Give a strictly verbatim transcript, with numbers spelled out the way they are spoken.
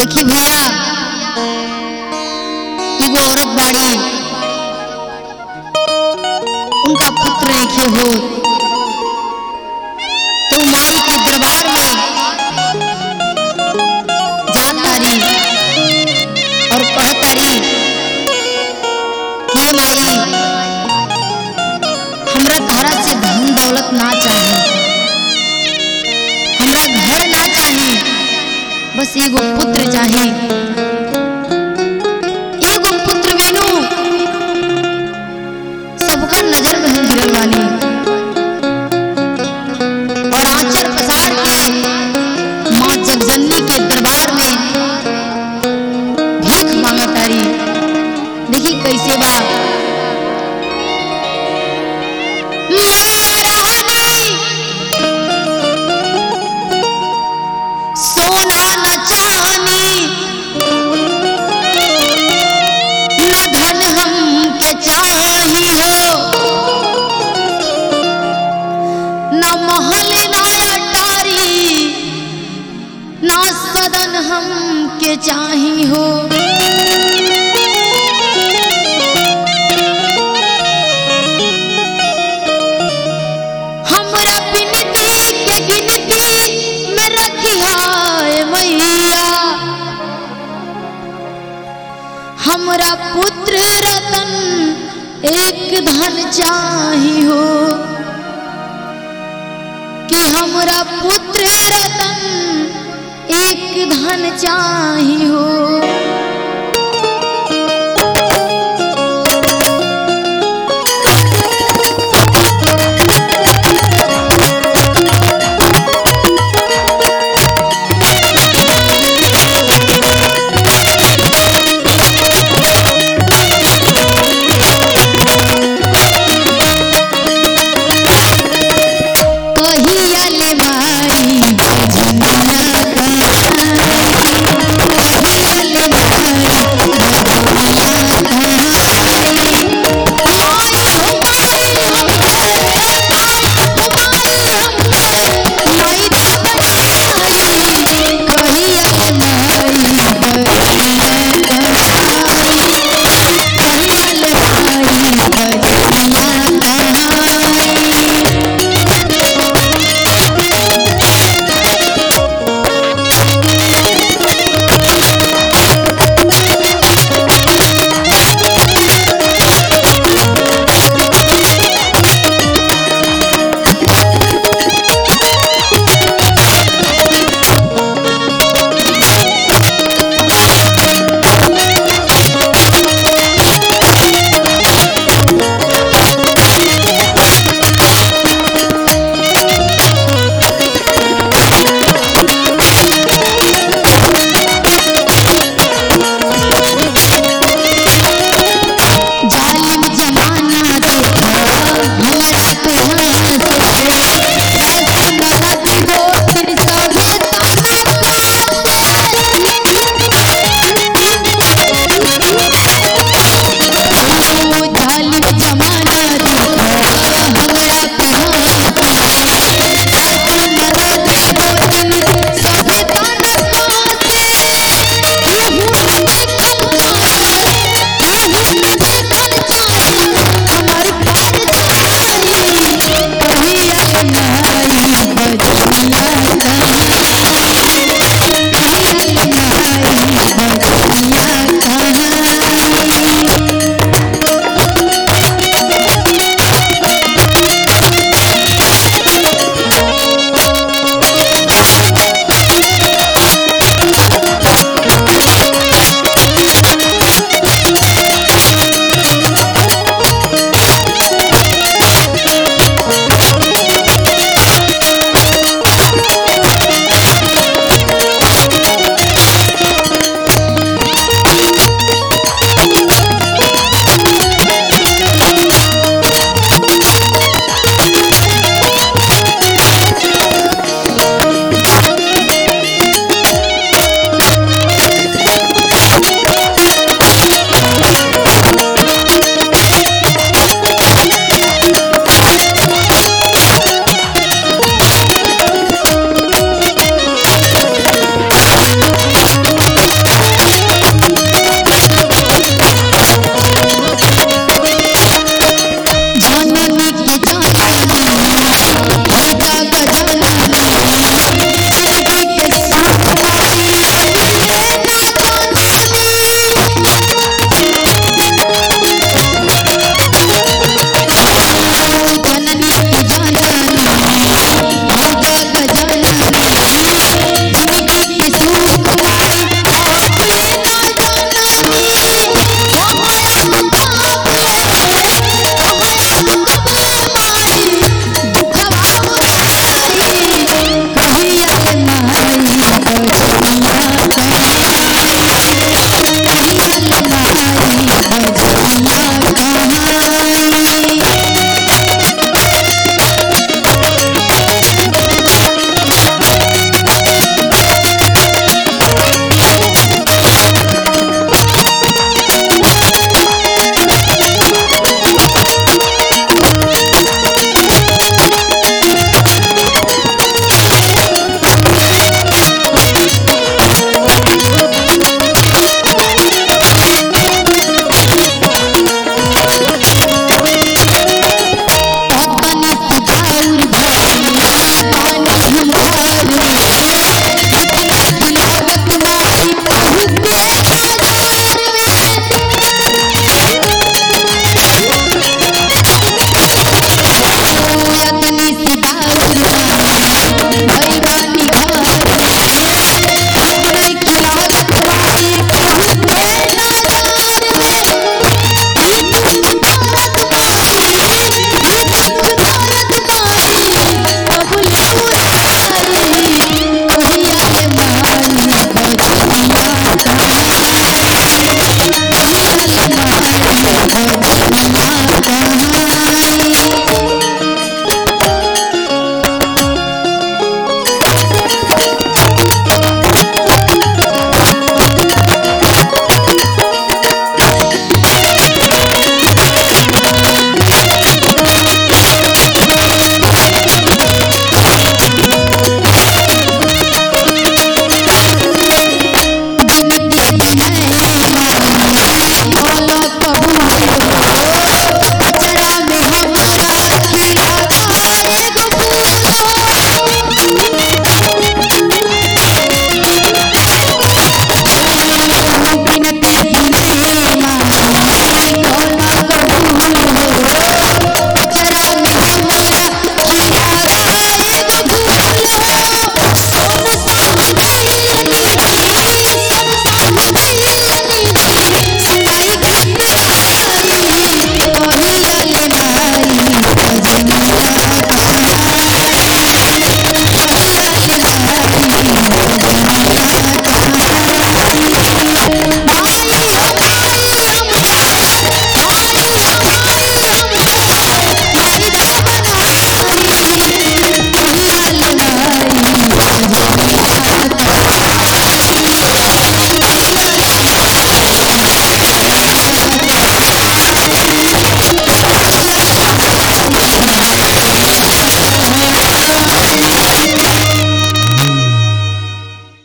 देखी भैया एगो औरत बाड़ी, उनका पुत्र नहीं हो तो माई के दरबार में जातारी और कहतारी हे माई हमरा तारा से धन दौलत ना चाहिए, हमरा घर ना चाहिए, बस एगो पुत्र चाहिए। एगो पुत्र बिनु सबका नजर में हम गिरल बानी और आंचल पसार के माँ जगजननी के दरबार में भीख मांगतारी। देखी कैसे बा सोना न चांदी न धन हम के चाही हो, न महल न अटारी न सदन हम के चाही हो। हमरा बिनती के गिनती में रखिया मैया, हमरा पुत्र रतन एक धन चाही हो, कि हमरा पुत्र रतन एक धन चाही हो।